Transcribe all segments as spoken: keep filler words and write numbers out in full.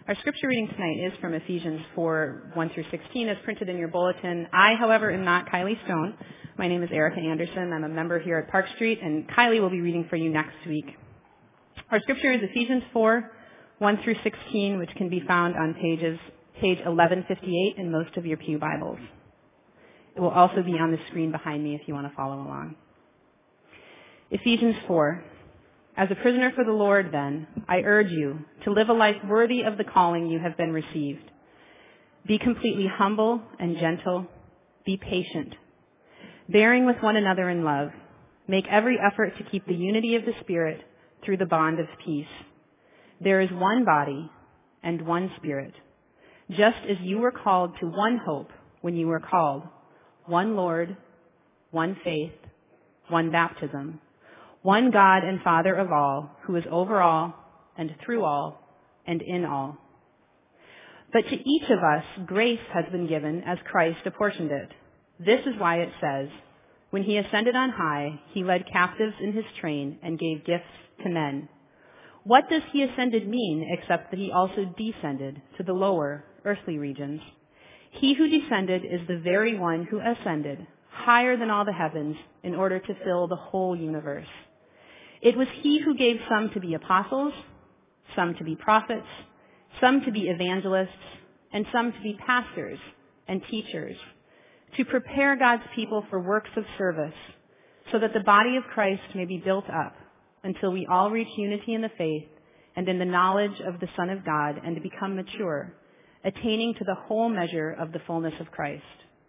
Our scripture reading tonight is from Ephesians four, one through sixteen, as printed in your bulletin. I, however, am not Kylie Stone. My name is Erica Anderson. I'm a member here at Park Street, and Kylie will be reading for you next week. Our scripture is Ephesians four, one through sixteen, which can be found on pages page eleven fifty-eight in most of your pew Bibles. It will also be on the screen behind me if you want to follow along. Ephesians four. As a prisoner for the Lord, then, I urge you to live a life worthy of the calling you have been received. Be completely humble and gentle. Be patient, bearing with one another in love. Make every effort to keep the unity of the Spirit through the bond of peace. There is one body and one Spirit, just as you were called to one hope when you were called, one Lord, one faith, one baptism, one God and Father of all, who is over all and through all and in all. But to each of us, grace has been given as Christ apportioned it. This is why it says, when he ascended on high, he led captives in his train and gave gifts to men. What does he ascended mean except that he also descended to the lower earthly regions? He who descended is the very one who ascended higher than all the heavens in order to fill the whole universe. It was he who gave some to be apostles, some to be prophets, some to be evangelists, and some to be pastors and teachers, to prepare God's people for works of service, so that the body of Christ may be built up until we all reach unity in the faith and in the knowledge of the Son of God and to become mature, attaining to the whole measure of the fullness of Christ.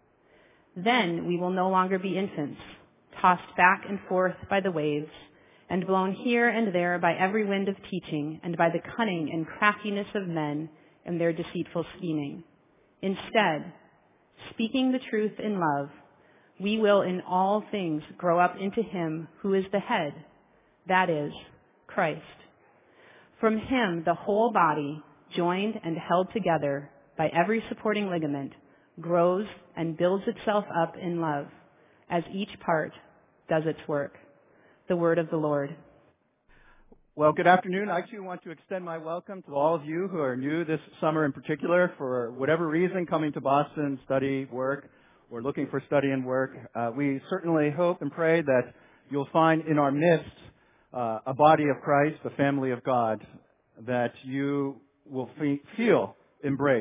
Then we will no longer be infants, tossed back and forth by the waves, and blown here and there by every wind of teaching and by the cunning and craftiness of men and their deceitful scheming. Instead, speaking the truth in love, we will in all things grow up into him who is the head, that is, Christ. From him the whole body, joined and held together by every supporting ligament, grows and builds itself up in love, as each part does its work. The word of the Lord. Well, good afternoon. I too want to extend my welcome to all of you who are new this summer in particular for whatever reason coming to Boston, study, work, or looking for study and work. Uh, we certainly hope and pray that you'll find in our midst uh, a body of Christ, a family of God, that you will fe- feel embrace.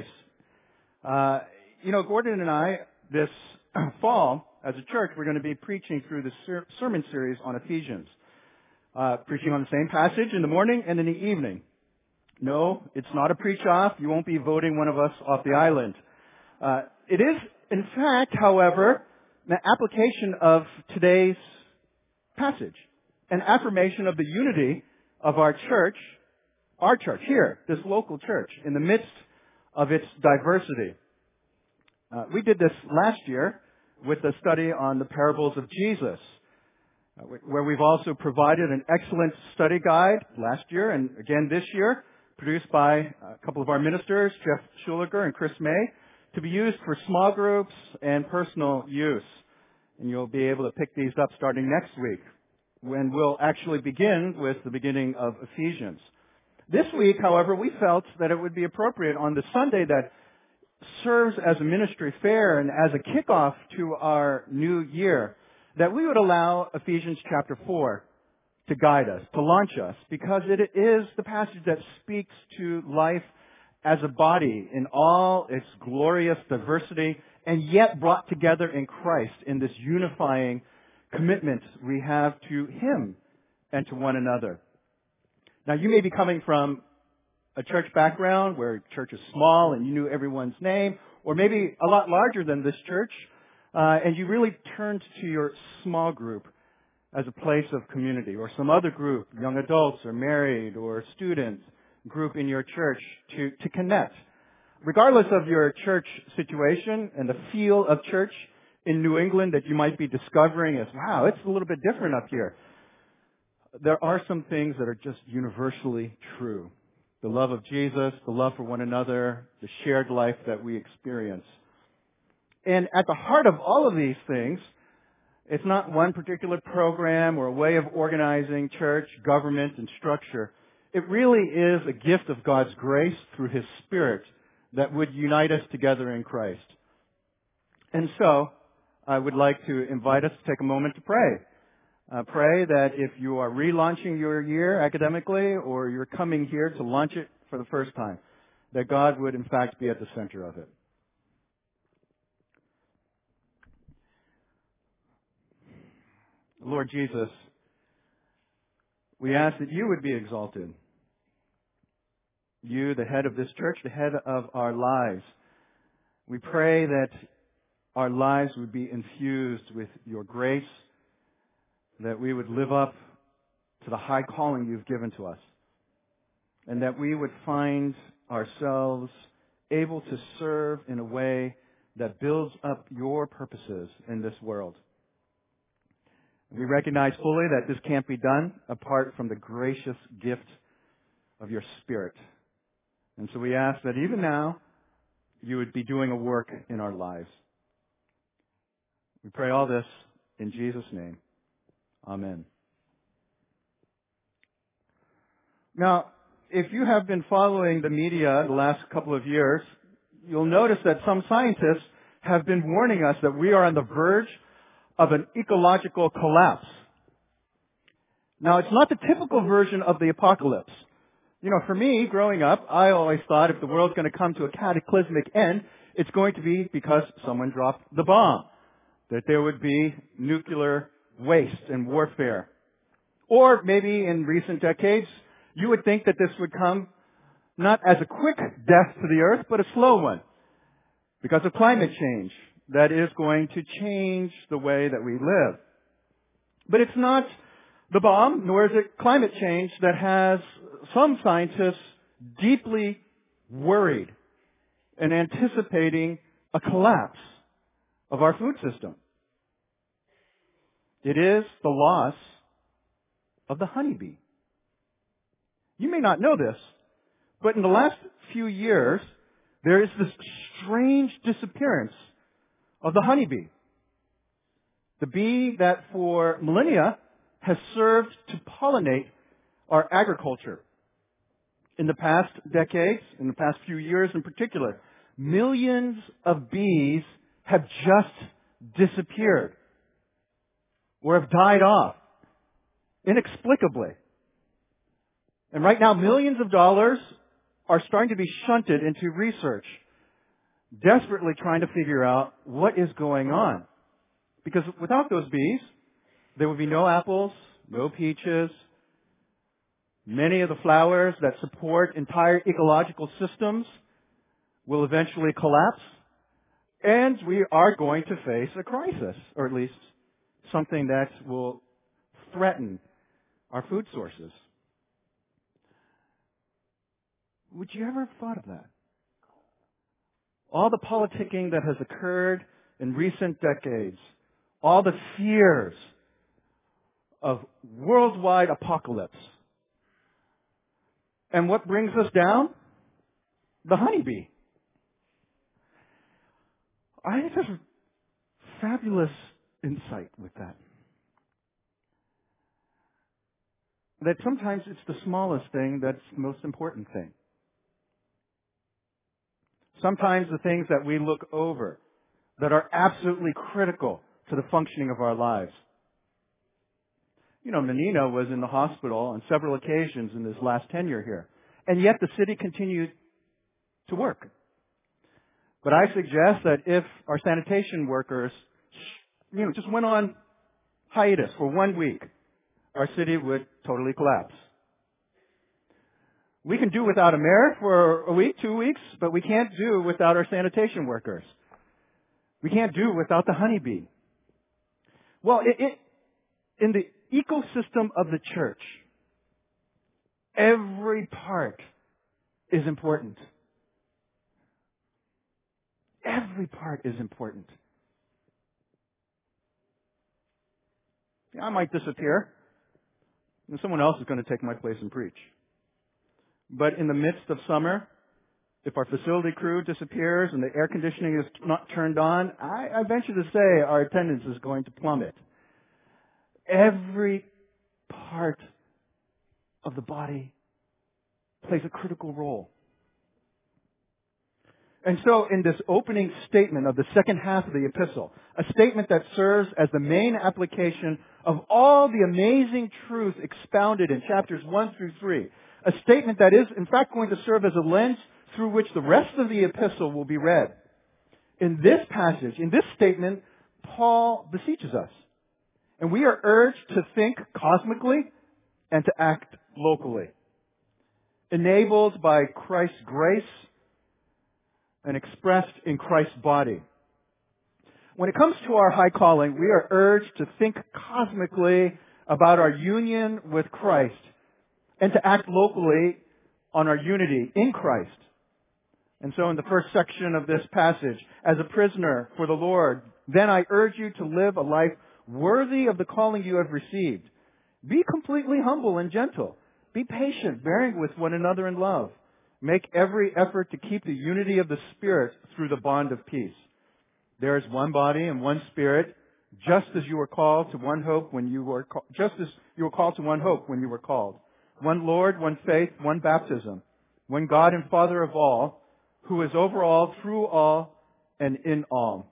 Uh, you know, Gordon and I, this fall, as a church, we're going to be preaching through the ser- sermon series on Ephesians. Uh, preaching on the same passage in the morning and in the evening. No, it's not a preach-off. You won't be voting one of us off the island. Uh, it is, in fact, however, an application of today's passage, an affirmation of the unity of our church, our church here, this local church, in the midst of its diversity. Uh, we did this last year with a study on the parables of Jesus, uh, where we've also provided an excellent study guide last year and again this year, produced by a couple of our ministers, Jeff Schuliger and Chris May, to be used for small groups and personal use. And you'll be able to pick these up starting next week, when we'll actually begin with the beginning of Ephesians. This week, however, we felt that it would be appropriate on the Sunday that serves as a ministry fair and as a kickoff to our new year, that we would allow Ephesians chapter four to guide us, to launch us, because it is the passage that speaks to life as a body in all its glorious diversity, and yet brought together in Christ in this unifying commitment we have to Him and to one another. Now, you may be coming from a church background where church is small and you knew everyone's name, or maybe a lot larger than this church, uh, and you really turned to your small group as a place of community, or some other group, young adults or married or students group in your church to, to connect. Regardless of your church situation and the feel of church in New England that you might be discovering as, wow, it's a little bit different up here. There are some things that are just universally true. The love of Jesus, the love for one another, the shared life that we experience. And at the heart of all of these things, it's not one particular program or a way of organizing church, government, and structure. It really is a gift of God's grace through His Spirit that would unite us together in Christ. And so, I would like to invite us to take a moment to pray. Uh, pray that if you are relaunching your year academically or you're coming here to launch it for the first time, that God would in fact be at the center of it. Lord Jesus, we ask that you would be exalted. You, the head of this church, the head of our lives. We pray that our lives would be infused with your grace, that we would live up to the high calling you've given to us, and that we would find ourselves able to serve in a way that builds up your purposes in this world. We recognize fully that this can't be done apart from the gracious gift of your Spirit. And so we ask that even now, you would be doing a work in our lives. We pray all this in Jesus' name. Amen. Now, if you have been following the media the last couple of years, you'll notice that some scientists have been warning us that we are on the verge of an ecological collapse. Now, it's not the typical version of the apocalypse. You know, for me, growing up, I always thought if the world's going to come to a cataclysmic end, it's going to be because someone dropped the bomb, that there would be nuclear waste and warfare. Or maybe in recent decades, you would think that this would come not as a quick death to the earth, but a slow one, because of climate change that is going to change the way that we live. But it's not the bomb, nor is it climate change that has some scientists deeply worried and anticipating a collapse of our food system. It is the loss of the honeybee. You may not know this, but in the last few years, there is this strange disappearance of the honeybee. The bee that for millennia has served to pollinate our agriculture. In the past decades, in the past few years in particular, millions of bees have just disappeared or have died off inexplicably. And right now, millions of dollars are starting to be shunted into research, desperately trying to figure out what is going on. Because without those bees, there would be no apples, no peaches. Many of the flowers that support entire ecological systems will eventually collapse. And we are going to face a crisis, or at least something that will threaten our food sources. Would you ever have thought of that? All the politicking that has occurred in recent decades, all the fears of worldwide apocalypse. And what brings us down? The honeybee. I think there's a fabulous insight with that. That sometimes it's the smallest thing that's the most important thing. Sometimes the things that we look over that are absolutely critical to the functioning of our lives. You know, Menino was in the hospital on several occasions in his last tenure here, and yet the city continued to work. But I suggest that if our sanitation workers, you know, just went on hiatus for one week, our city would totally collapse. We can do without a mayor for a week, two weeks, but we can't do without our sanitation workers. We can't do without the honeybee. Well, it, it, in the ecosystem of the church, every part is important. Every part is important. Yeah, I might disappear, and someone else is going to take my place and preach. But in the midst of summer, if our facility crew disappears and the air conditioning is not turned on, I, I venture to say our attendance is going to plummet. Every part of the body plays a critical role. And so in this opening statement of the second half of the epistle, a statement that serves as the main application of all the amazing truth expounded in chapters one through three, a statement that is in fact going to serve as a lens through which the rest of the epistle will be read. In this passage, in this statement, Paul beseeches us. And we are urged to think cosmically and to act locally. Enabled by Christ's grace and expressed in Christ's body. When it comes to our high calling, we are urged to think cosmically about our union with Christ and to act locally on our unity in Christ. And so in the first section of this passage, as a prisoner for the Lord, then I urge you to live a life worthy of the calling you have received. Be completely humble and gentle. Be patient, bearing with one another in love. Make every effort to keep the unity of the Spirit through the bond of peace. There is one body and one Spirit, just as you were called to one hope when you were ca- just as you were called to one hope when you were called. One Lord, one faith, one baptism, one God and Father of all, who is over all, through all, and in all.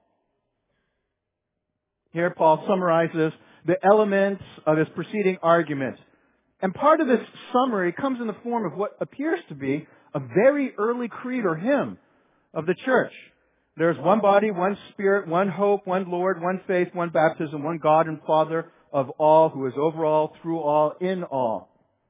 Here Paul summarizes the elements of his preceding argument. And part of this summary comes in the form of what appears to be a very early creed or hymn of the church. There's one body, one Spirit, one hope, one Lord, one faith, one baptism, one God and Father of all, who is over all, through all, in all.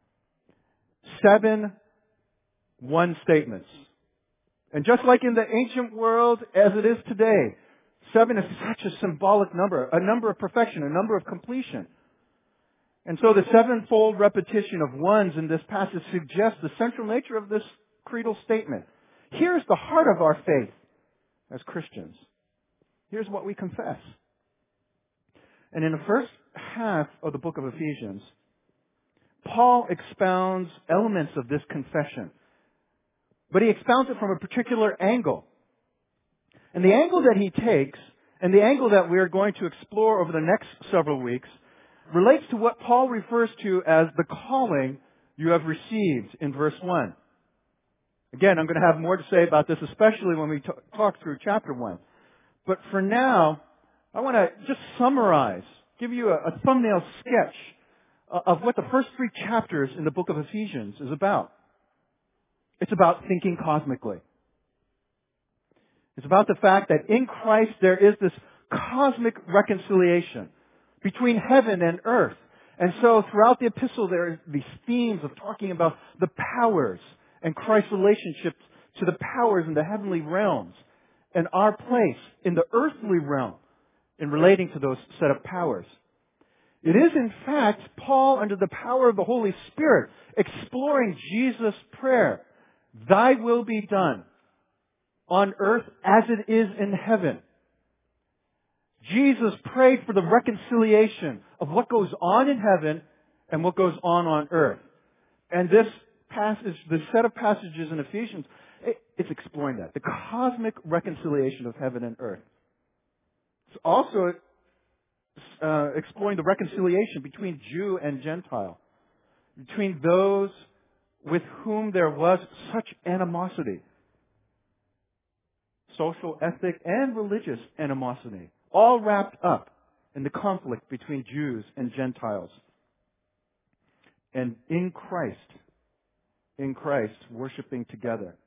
Seven one statements. And just like in the ancient world as it is today, seven is such a symbolic number, a number of perfection, a number of completion. And so the sevenfold repetition of ones in this passage suggests the central nature of this creedal statement. Here's the heart of our faith as Christians. Here's what we confess. And in the first half of the book of Ephesians, Paul expounds elements of this confession. But he expounds it from a particular angle. And the angle that he takes, and the angle that we're going to explore over the next several weeks, relates to what Paul refers to as the calling you have received in verse one. Again, I'm going to have more to say about this, especially when we t- talk through chapter one. But for now, I want to just summarize, give you a, a thumbnail sketch uh, of what the first three chapters in the book of Ephesians is about. It's about thinking cosmically. It's about the fact that in Christ there is this cosmic reconciliation between heaven and earth. And so throughout the epistle there are these themes of talking about the powers and Christ's relationships to the powers in the heavenly realms and our place in the earthly realm in relating to those set of powers. It is in fact Paul, under the power of the Holy Spirit, exploring Jesus' prayer, "Thy will be done on earth as it is in heaven." Jesus prayed for the reconciliation of what goes on in heaven and what goes on on earth. And this passage, this set of passages in Ephesians, it, it's exploring that. The cosmic reconciliation of heaven and earth. It's also uh, exploring the reconciliation between Jew and Gentile. Between those with whom there was such animosity. Social, ethnic, and religious animosity. All wrapped up in the conflict between Jews and Gentiles. And in Christ, in Christ, worshiping together.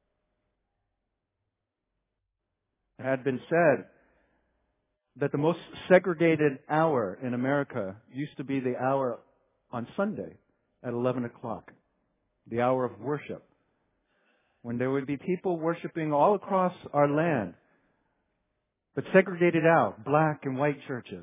It had been said that the most segregated hour in America used to be the hour on Sunday at eleven o'clock. The hour of worship. When there would be people worshiping all across our land, but segregated out, black and white churches.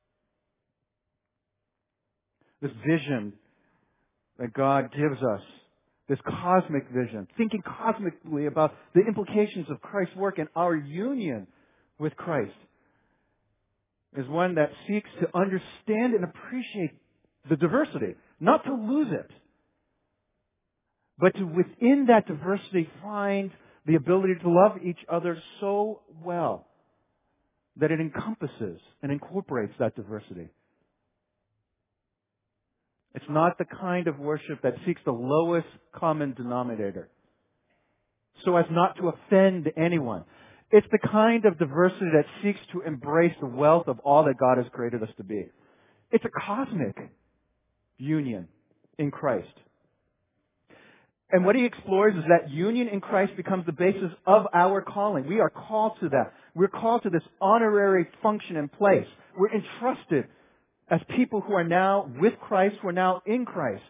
This vision that God gives us, this cosmic vision, thinking cosmically about the implications of Christ's work and our union with Christ, is one that seeks to understand and appreciate the diversity, not to lose it, but to within that diversity find the ability to love each other so well that it encompasses and incorporates that diversity. It's not the kind of worship that seeks the lowest common denominator so as not to offend anyone. It's the kind of diversity that seeks to embrace the wealth of all that God has created us to be. It's a cosmic union in Christ. And what he explores is that union in Christ becomes the basis of our calling. We are called to that. We're called to this honorary function and place. We're entrusted as people who are now with Christ, who are now in Christ,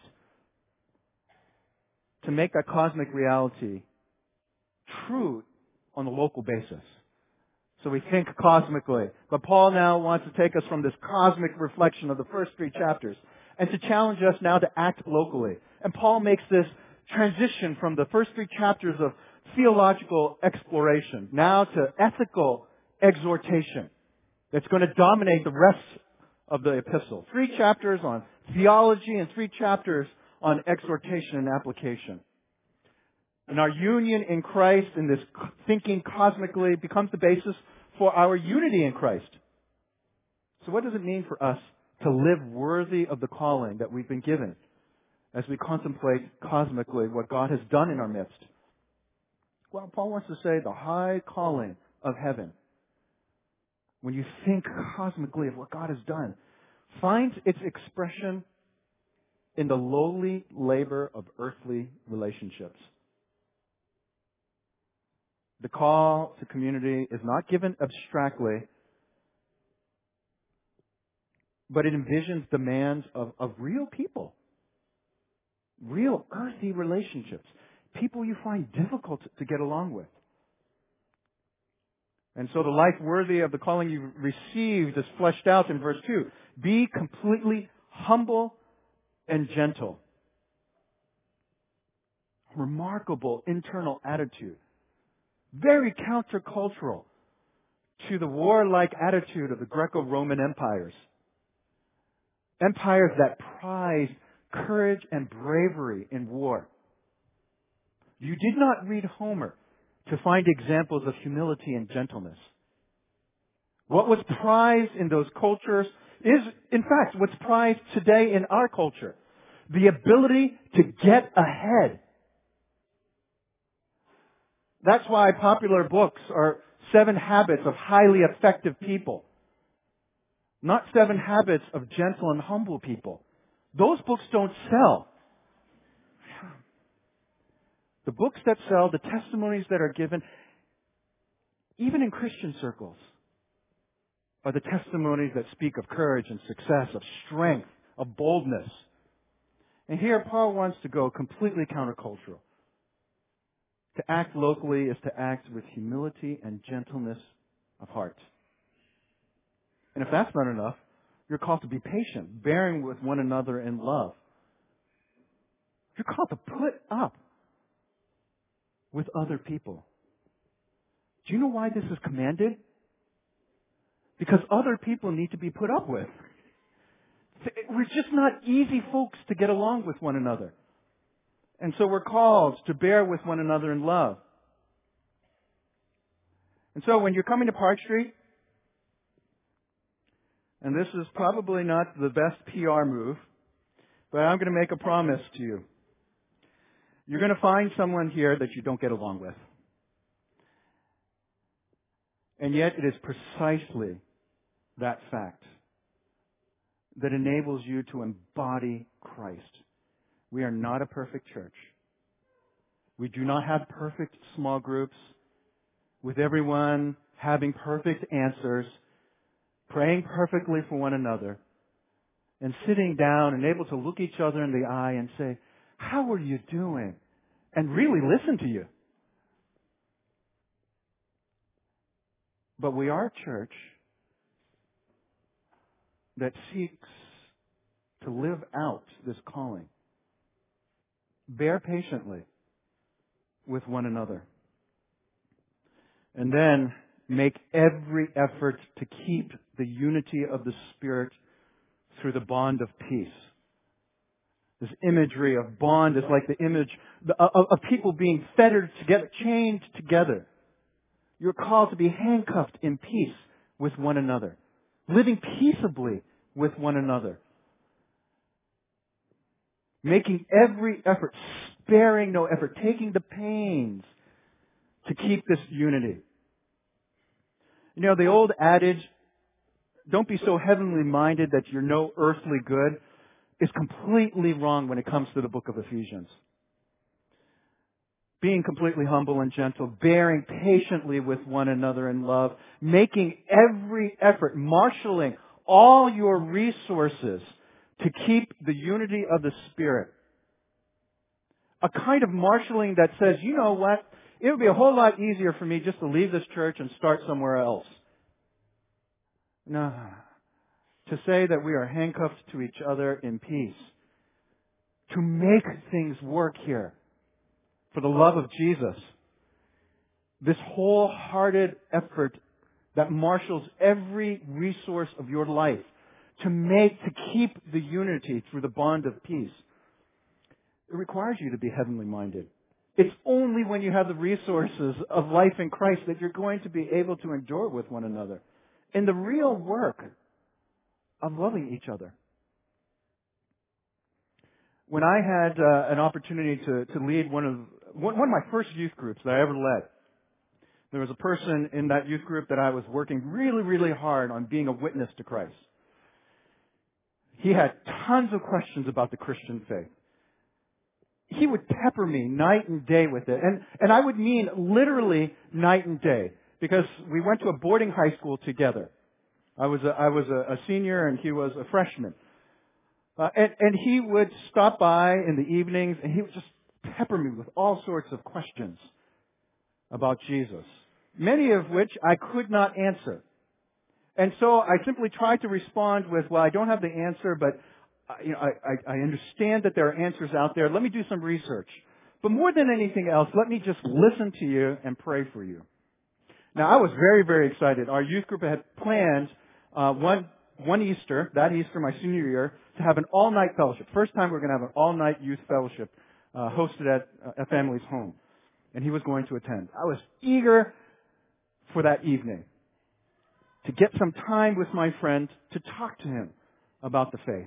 to make that cosmic reality true on a local basis. So we think cosmically. But Paul now wants to take us from this cosmic reflection of the first three chapters and to challenge us now to act locally. And Paul makes this transition from the first three chapters of theological exploration now to ethical exhortation that's going to dominate the rest of the epistle. Three chapters on theology and three chapters on exhortation and application. And our union in Christ, in this thinking cosmically, becomes the basis for our unity in Christ. So what does it mean for us to live worthy of the calling that we've been given as we contemplate cosmically what God has done in our midst? Well, Paul wants to say the high calling of heaven, when you think cosmically of what God has done, finds its expression in the lowly labor of earthly relationships. The call to community is not given abstractly, but it envisions demands of, of real people. Real earthy relationships. People you find difficult to get along with. And so the life worthy of the calling you received is fleshed out in verse two. Be completely humble and gentle. Remarkable internal attitude. Very countercultural to the warlike attitude of the Greco-Roman empires. Empires that prized courage and bravery in war. You did not read Homer to find examples of humility and gentleness. What was prized in those cultures is, in fact, what's prized today in our culture. The ability to get ahead. That's why popular books are Seven Habits of Highly Effective People. Not Seven Habits of Gentle and Humble People. Those books don't sell. The books that sell, the testimonies that are given, even in Christian circles, are the testimonies that speak of courage and success, of strength, of boldness. And here Paul wants to go completely countercultural. To act locally is to act with humility and gentleness of heart. And if that's not enough, you're called to be patient, bearing with one another in love. You're called to put up with other people. Do you know why this is commanded? Because other people need to be put up with. We're just not easy folks to get along with one another. And so we're called to bear with one another in love. And so when you're coming to Park Street, and this is probably not the best P R move, but I'm going to make a promise to you. You're going to find someone here that you don't get along with. And yet it is precisely that fact that enables you to embody Christ. We are not a perfect church. We do not have perfect small groups with everyone having perfect answers, praying perfectly for one another, and sitting down and able to look each other in the eye and say, "How are you doing?" and really listen to you. But we are a church that seeks to live out this calling. Bear patiently with one another. And then make every effort to keep the unity of the Spirit through the bond of peace. This imagery of bond is like the image of, of people being fettered together, chained together. You're called to be handcuffed in peace with one another, living peaceably with one another. making every effort, sparing no effort, taking the pains to keep this unity. You know, the old adage, don't be so heavenly minded that you're no earthly good, is completely wrong when it comes to the book of Ephesians. Being completely humble and gentle, bearing patiently with one another in love, making every effort, marshaling all your resources to keep the unity of the Spirit. A kind of marshaling that says, you know what, it would be a whole lot easier for me just to leave this church and start somewhere else. No. To say that we are handcuffed to each other in peace. To make things work here. For the love of Jesus. This wholehearted effort that marshals every resource of your life to make, to keep the unity through the bond of peace. It requires you to be heavenly minded. It's only when you have the resources of life in Christ that you're going to be able to endure with one another. In the real work of loving each other. When I had uh, an opportunity to, to lead one of one, one of my first youth groups that I ever led, there was a person in that youth group that I was working really, really hard on being a witness to Christ. He had tons of questions about the Christian faith. He would pepper me night and day with it. And, and I would mean literally night and day. Because we went to a boarding high school together. I was a, I was a, a senior and he was a freshman. Uh, and, and he would stop by in the evenings and he would just pepper me with all sorts of questions about Jesus. Many of which I could not answer. And so I simply tried to respond with, well, I don't have the answer, but uh, you know, I, I, I understand that there are answers out there. Let me do some research. But more than anything else, let me just listen to you and pray for you. Now, I was very, very excited. Our youth group had planned uh, one one Easter, that Easter, my senior year, to have an all-night fellowship. First time we're going to have an all-night youth fellowship uh, hosted at a family's home. And he was going to attend. I was eager for that evening to get some time with my friend to talk to him about the faith.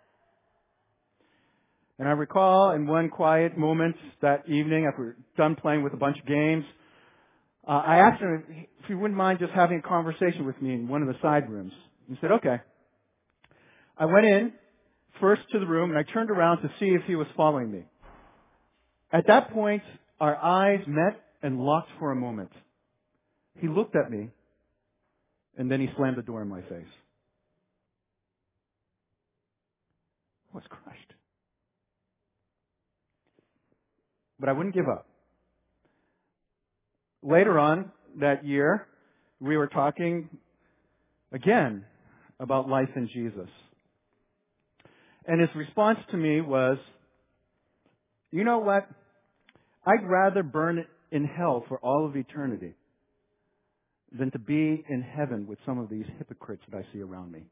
And I recall in one quiet moment that evening, after we were done playing with a bunch of games, uh, I asked him if he wouldn't mind just having a conversation with me in one of the side rooms. He said, okay. I went in first to the room and I turned around to see if he was following me. At that point, our eyes met and locked for a moment. He looked at me and then he slammed the door in my face. I was crushed. But I wouldn't give up. Later on that year, we were talking again about life in Jesus. And his response to me was, you know what? I'd rather burn in hell for all of eternity than to be in heaven with some of these hypocrites that I see around me.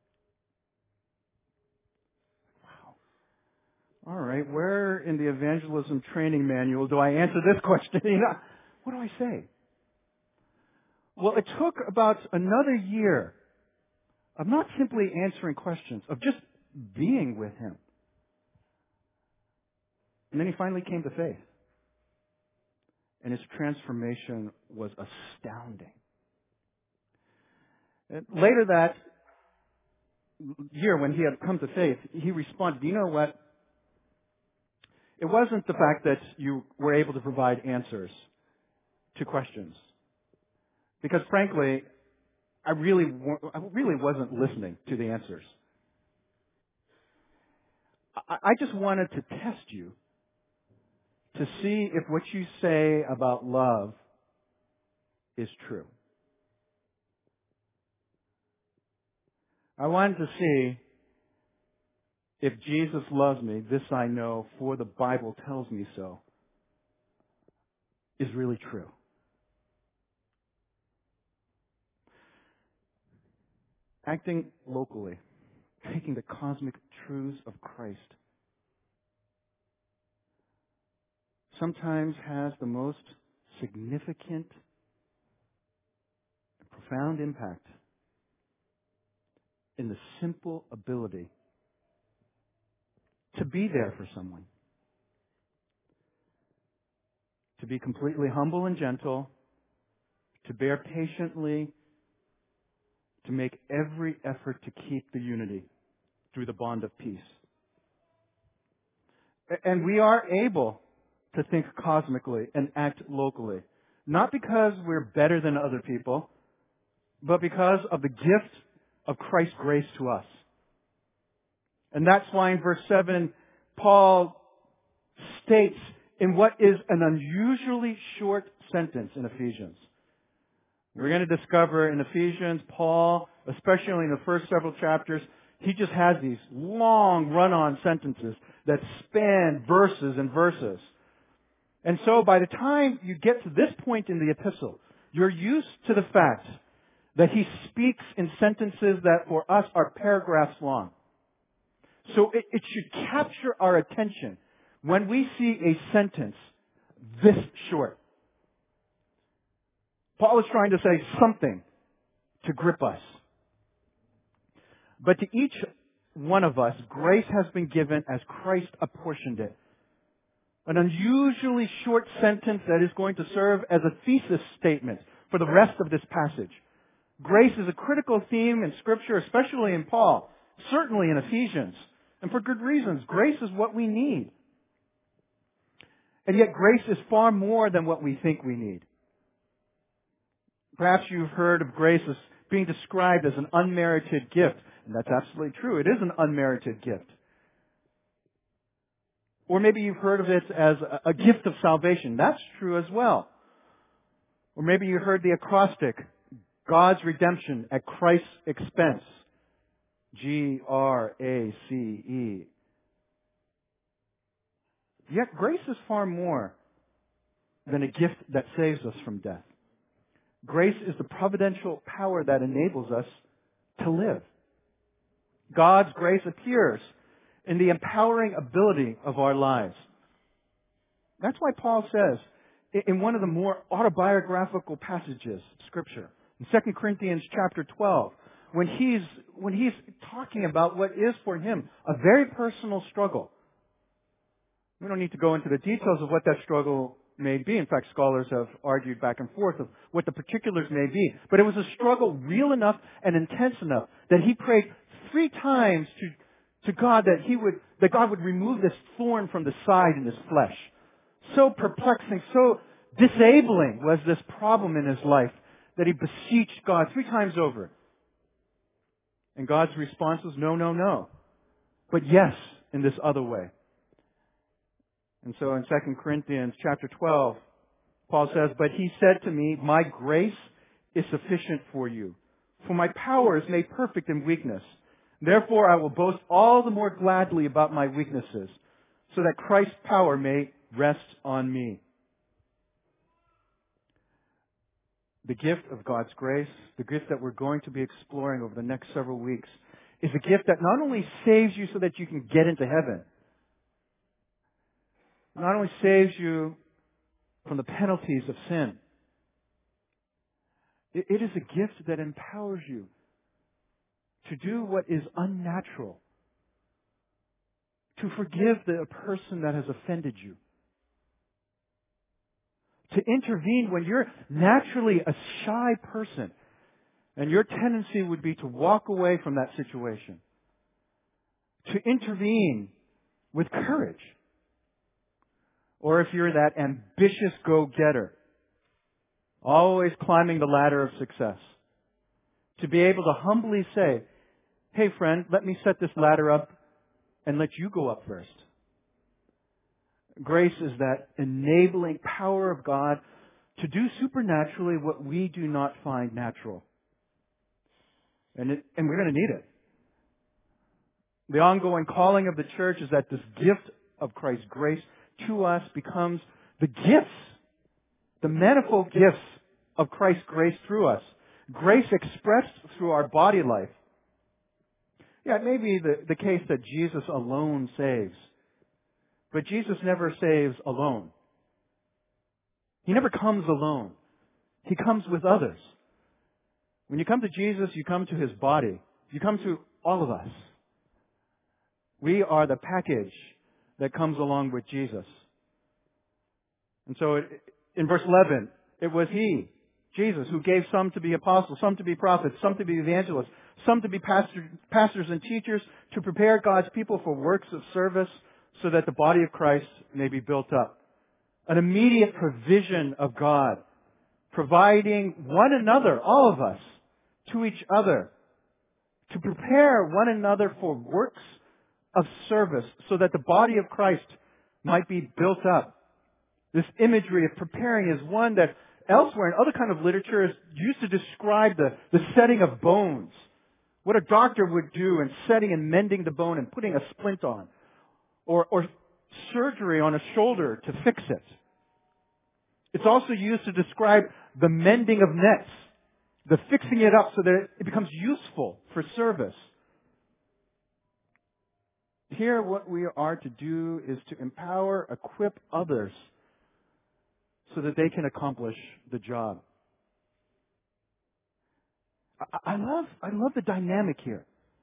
Wow. All right, where in the evangelism training manual do I answer this question? You know, what do I say? Well, it took about another year of not simply answering questions, of just being with him. And then he finally came to faith. And his transformation was astounding. And later that year, when he had come to faith, he responded, you know what? It wasn't the fact that you were able to provide answers to questions. Because frankly, I really, I really wasn't listening to the answers. I just wanted to test you to see if what you say about love is true. I wanted to see if Jesus loves me, this I know, for the Bible tells me so, is really true. Acting locally, taking the cosmic truths of Christ, sometimes has the most significant, profound impact in the simple ability to be there for someone. To be completely humble and gentle, to bear patiently, to make every effort to keep the unity through the bond of peace. And we are able to think cosmically and act locally, not because we're better than other people, but because of the gift of Christ's grace to us. And that's why in verse seven, Paul states in what is an unusually short sentence in Ephesians. We're going to discover in Ephesians, Paul, especially in the first several chapters, he just has these long run-on sentences that span verses and verses. And so by the time you get to this point in the epistle, you're used to the fact that he speaks in sentences that for us are paragraphs long. So it, it should capture our attention when we see a sentence this short. Paul is trying to say something to grip us. But to each one of us, grace has been given as Christ apportioned it. An unusually short sentence that is going to serve as a thesis statement for the rest of this passage. Grace is a critical theme in Scripture, especially in Paul, certainly in Ephesians, and for good reasons. Grace is what we need. And yet grace is far more than what we think we need. Perhaps you've heard of grace as being described as an unmerited gift, and that's absolutely true. It is an unmerited gift. Or maybe you've heard of it as a gift of salvation. That's true as well. Or maybe you heard the acrostic, God's redemption at Christ's expense. G R A C E. Yet grace is far more than a gift that saves us from death. Grace is the providential power that enables us to live. God's grace appears in the empowering ability of our lives. That's why Paul says in one of the more autobiographical passages of Scripture, in Second Corinthians chapter twelve, when he's, when he's talking about what is for him a very personal struggle. We don't need to go into the details of what that struggle may be. In fact, scholars have argued back and forth of what the particulars may be. But it was a struggle real enough and intense enough that he prayed three times to, to God that he would, that God would remove this thorn from the side in his flesh. So perplexing, so disabling was this problem in his life that he beseeched God three times over. And God's response was no, no, no. But yes, in this other way. And so in Second Corinthians chapter twelve, Paul says, "But he said to me, my grace is sufficient for you, for my power is made perfect in weakness. Therefore I will boast all the more gladly about my weaknesses, so that Christ's power may rest on me." The gift of God's grace, the gift that we're going to be exploring over the next several weeks, is a gift that not only saves you so that you can get into heaven, not only saves you from the penalties of sin, it, it is a gift that empowers you to do what is unnatural, to forgive the person that has offended you, to intervene when you're naturally a shy person and your tendency would be to walk away from that situation, to intervene with courage. Or if you're that ambitious go-getter, always climbing the ladder of success, to be able to humbly say, "Hey friend, let me set this ladder up and let you go up first." Grace is that enabling power of God to do supernaturally what we do not find natural. And, it, and we're going to need it. The ongoing calling of the church is that this gift of Christ's grace to us becomes the gifts, the manifold gifts of Christ's grace through us. Grace expressed through our body life. Yeah, it may be the, the case that Jesus alone saves. But Jesus never saves alone. He never comes alone. He comes with others. When you come to Jesus, you come to His body. You come to all of us. We are the package that comes along with Jesus. And so it, in verse eleven, it was He, Jesus, who gave some to be apostles, some to be prophets, some to be evangelists, some to be pastor, pastors and teachers, to prepare God's people for works of service so that the body of Christ may be built up. An immediate provision of God, providing one another, all of us, to each other, to prepare one another for works of service so that the body of Christ might be built up. This imagery of preparing is one that elsewhere in other kind of literature is used to describe the, the setting of bones. What a doctor would do in setting and mending the bone and putting a splint on. Or, or surgery on a shoulder to fix it. It's also used to describe the mending of nets, the fixing it up so that it becomes useful for service. Here, what we are to do is to empower, equip others so that they can accomplish the job. I, I love, I love the dynamic here.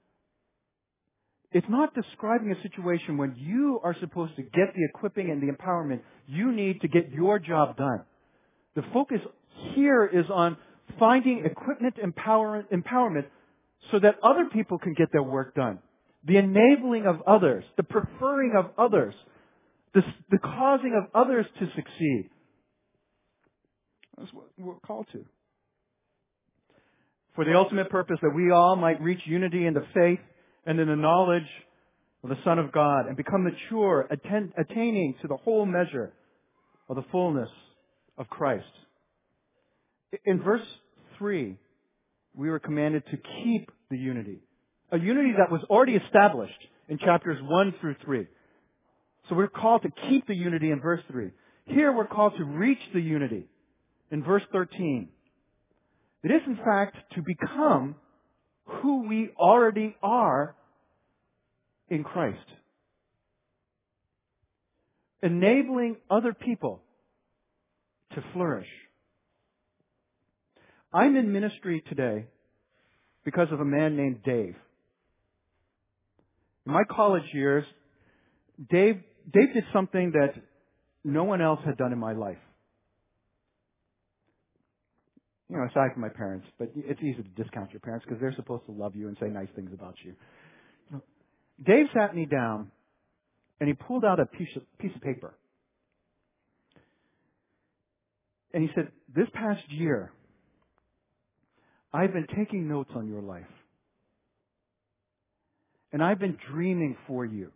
It's not describing a situation when you are supposed to get the equipping and the empowerment you need to get your job done. The focus here is on finding equipment empower, empowerment so that other people can get their work done. The enabling of others, the preferring of others, the, the causing of others to succeed. That's what we're called to. For the ultimate purpose that we all might reach unity in the faith and in the knowledge of the Son of God and become mature, atten- attaining to the whole measure of the fullness of Christ. In verse three, we were commanded to keep the unity. A unity that was already established in chapters one through three. So we're called to keep the unity in verse three. Here we're called to reach the unity in verse thirteen. It is in fact to become who we already are in Christ. Enabling other people to flourish. I'm in ministry today because of a man named Dave. In my college years, Dave, Dave did something that no one else had done in my life. You know, aside from my parents, but it's easy to discount your parents because they're supposed to love you and say nice things about you. Dave sat me down and he pulled out a piece of, piece of paper. And he said, this past year, I've been taking notes on your life. And I've been dreaming for you.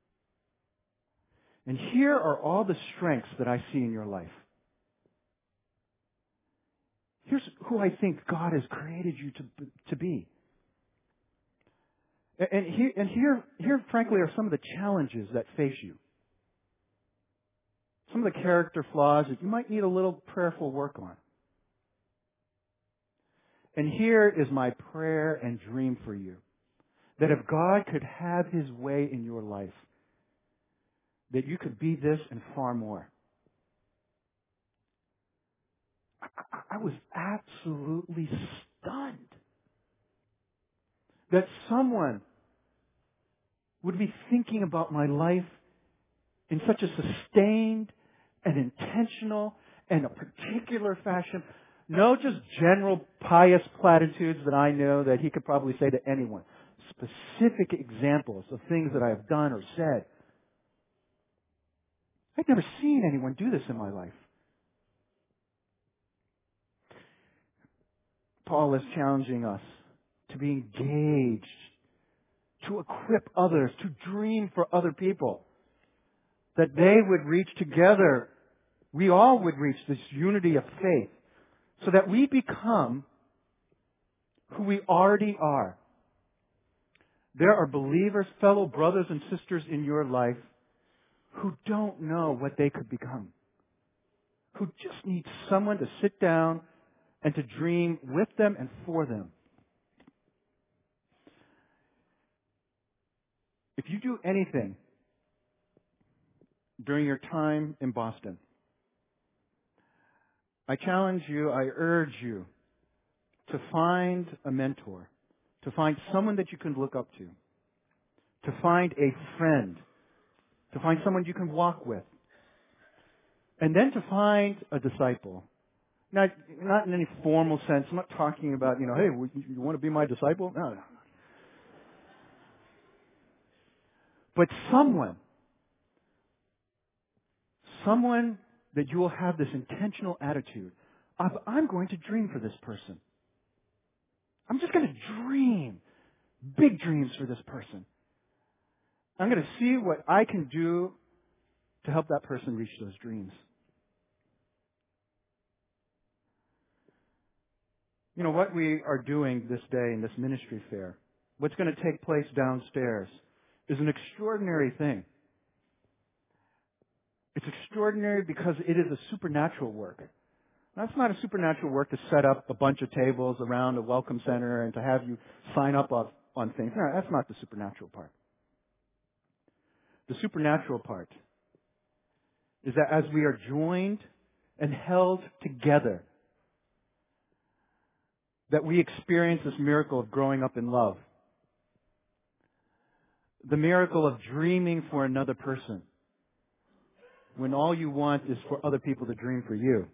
And here are all the strengths that I see in your life. Here's who I think God has created you to, to be. And here, and here, here, frankly, are some of the challenges that face you. Some of the character flaws that you might need a little prayerful work on. And here is my prayer and dream for you. That if God could have His way in your life, that you could be this and far more. I was absolutely stunned that someone would be thinking about my life in such a sustained and intentional and a particular fashion. No just general pious platitudes that I know that he could probably say to anyone. Specific examples of things that I have done or said. I've never seen anyone do this in my life. Paul is challenging us to be engaged, to equip others, to dream for other people, that they would reach together, we all would reach this unity of faith, so that we become who we already are. There are believers, fellow brothers and sisters in your life who don't know what they could become, who just need someone to sit down and to dream with them and for them. If you do anything during your time in Boston, I challenge you, I urge you to find a mentor, to find someone that you can look up to, to find a friend, to find someone you can walk with, and then to find a disciple. Not, not in any formal sense. I'm not talking about, you know, hey, you want to be my disciple? No, no. But someone, someone that you will have this intentional attitude of, I'm going to dream for this person. I'm just going to dream big dreams for this person. I'm going to see what I can do to help that person reach those dreams. You know, what we are doing this day in this ministry fair, what's going to take place downstairs, is an extraordinary thing. It's extraordinary because it is a supernatural work. That's not a supernatural work to set up a bunch of tables around a welcome center and to have you sign up on, on things. No, that's not the supernatural part. The supernatural part is that as we are joined and held together, that we experience this miracle of growing up in love. The miracle of dreaming for another person when all you want is for other people to dream for you.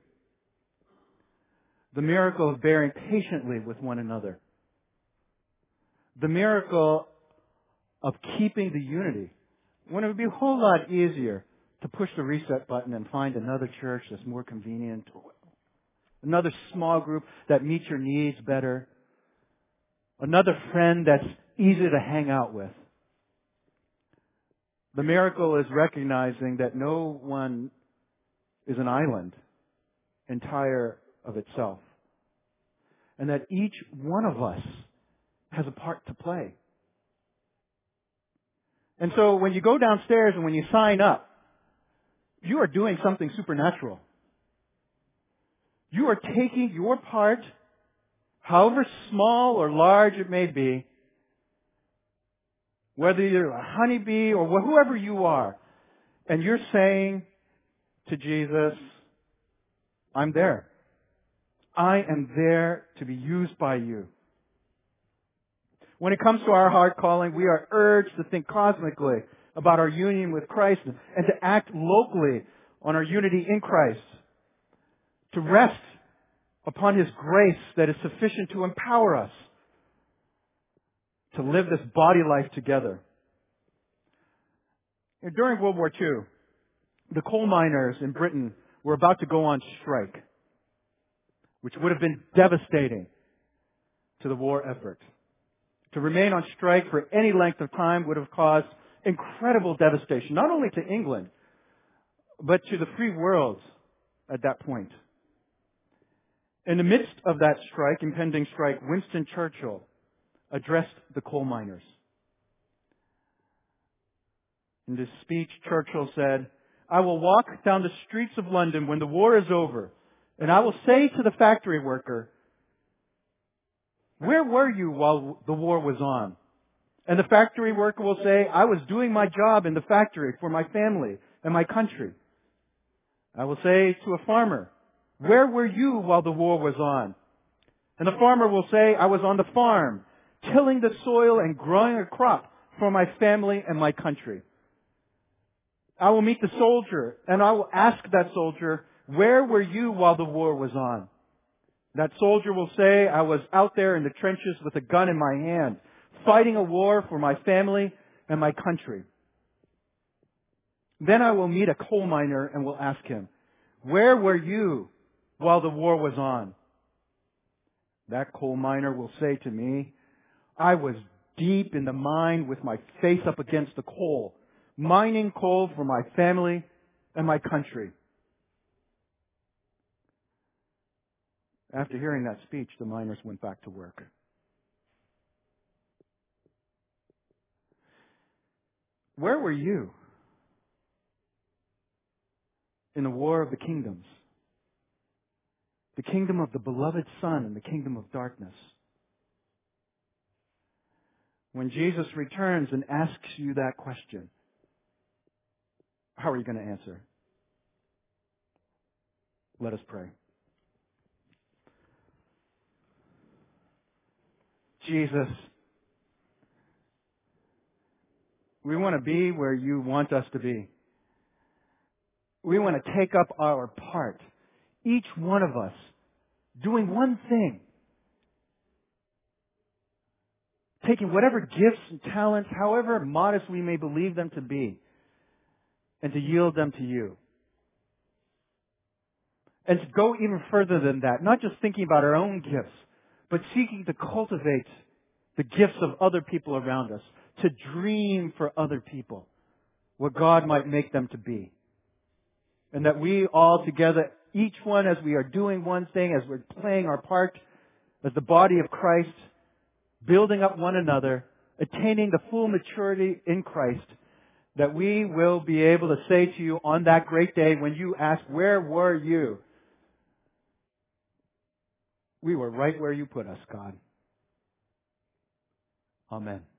The miracle of bearing patiently with one another. The miracle of keeping the unity. When it would be a whole lot easier to push the reset button and find another church that's more convenient, another small group that meets your needs better, another friend that's easy to hang out with. The miracle is recognizing that no one is an island entire of itself, and that each one of us has a part to play. And so when you go downstairs and when you sign up, you are doing something supernatural. You are taking your part, however small or large it may be, whether you're a honeybee or whoever you are, and you're saying to Jesus, I'm there. I am there to be used by you. When it comes to our heart calling, we are urged to think cosmically about our union with Christ and to act locally on our unity in Christ, to rest upon His grace that is sufficient to empower us to live this body life together. During World War Two, the coal miners in Britain were about to go on strike, which would have been devastating to the war effort. To remain on strike for any length of time would have caused incredible devastation, not only to England, but to the free world at that point. In the midst of that strike, impending strike, Winston Churchill addressed the coal miners. In this speech, Churchill said, I will walk down the streets of London when the war is over, and I will say to the factory worker, where were you while the war was on? And the factory worker will say, I was doing my job in the factory for my family and my country. I will say to a farmer, where were you while the war was on? And the farmer will say, I was on the farm, tilling the soil and growing a crop for my family and my country. I will meet the soldier, and I will ask that soldier, where were you while the war was on? That soldier will say, I was out there in the trenches with a gun in my hand, fighting a war for my family and my country. Then I will meet a coal miner and will ask him, where were you while the war was on? That coal miner will say to me, I was deep in the mine with my face up against the coal, mining coal for my family and my country. After hearing that speech, the miners went back to work. Where were you in the war of the kingdoms? The kingdom of the beloved Son and the kingdom of darkness. When Jesus returns and asks you that question, how are you going to answer? Let us pray. Jesus, We want to be where you want us to be. We want to take up our part, each one of us, doing one thing. Taking whatever gifts and talents, however modest we may believe them to be, and to yield them to you. And to go even further than that, not just thinking about our own gifts, but seeking to cultivate the gifts of other people around us, to dream for other people what God might make them to be. And that we all together, each one as we are doing one thing, as we're playing our part as the body of Christ, building up one another, attaining the full maturity in Christ, that we will be able to say to you on that great day when you ask, where were you? We were right where you put us, God. Amen.